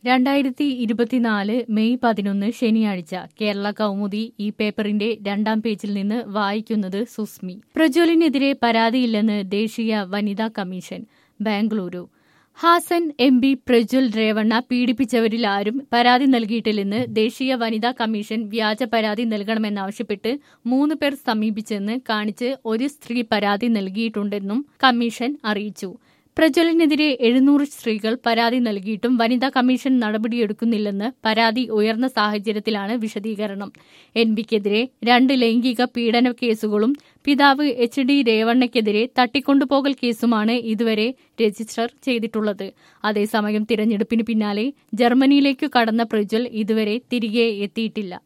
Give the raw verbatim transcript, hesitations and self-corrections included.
രണ്ടായിരത്തി ഇരുപത്തിനാല് മെയ് പതിനൊന്ന് ശനിയാഴ്ച കേരള കൗമുദി ഈ പേപ്പറിന്റെ രണ്ടാം പേജിൽ നിന്ന് വായിക്കുന്നത് സുസ്മി. പ്രജ്വലിനെതിരെ പരാതിയില്ലെന്ന് ദേശീയ വനിതാ commission. Bengaluru. Hassan M P Prajwal Revanna പീഡിപ്പിച്ചവരിൽ ആരും പരാതി നൽകിയിട്ടില്ലെന്ന് ദേശീയ വനിതാ കമ്മീഷൻ വ്യാജ പരാതി നൽകണമെന്നാവശ്യപ്പെട്ട് മൂന്ന് പേർ സമീപിച്ചെന്ന് കാണിച്ച് ഒരു സ്ത്രീ പരാതി നൽകിയിട്ടുണ്ടെന്നും കമ്മീഷൻ അറിയിച്ചു. പ്രജ്വലിനെതിരെ എഴുന്നൂറ് സ്ത്രീകൾ പരാതി നൽകിയിട്ടും വനിതാ കമ്മീഷൻ നടപടിയെടുക്കുന്നില്ലെന്ന് പരാതി ഉയർന്ന സാഹചര്യത്തിലാണ് വിശദീകരണം. എൻ പിക്കെതിരെ രണ്ട് ലൈംഗിക പീഡന കേസുകളും പിതാവ് എച്ച് ഡി രേവണ്ണയ്ക്കെതിരെ തട്ടിക്കൊണ്ടുപോകൽ കേസുമാണ് ഇതുവരെ രജിസ്റ്റർ ചെയ്തിട്ടുള്ളത്. അതേസമയം തിരഞ്ഞെടുപ്പിന് പിന്നാലെ ജർമ്മനിയിലേക്കു കടന്ന പ്രജ്വൽ ഇതുവരെ തിരികെ എത്തിയിട്ടില്ല.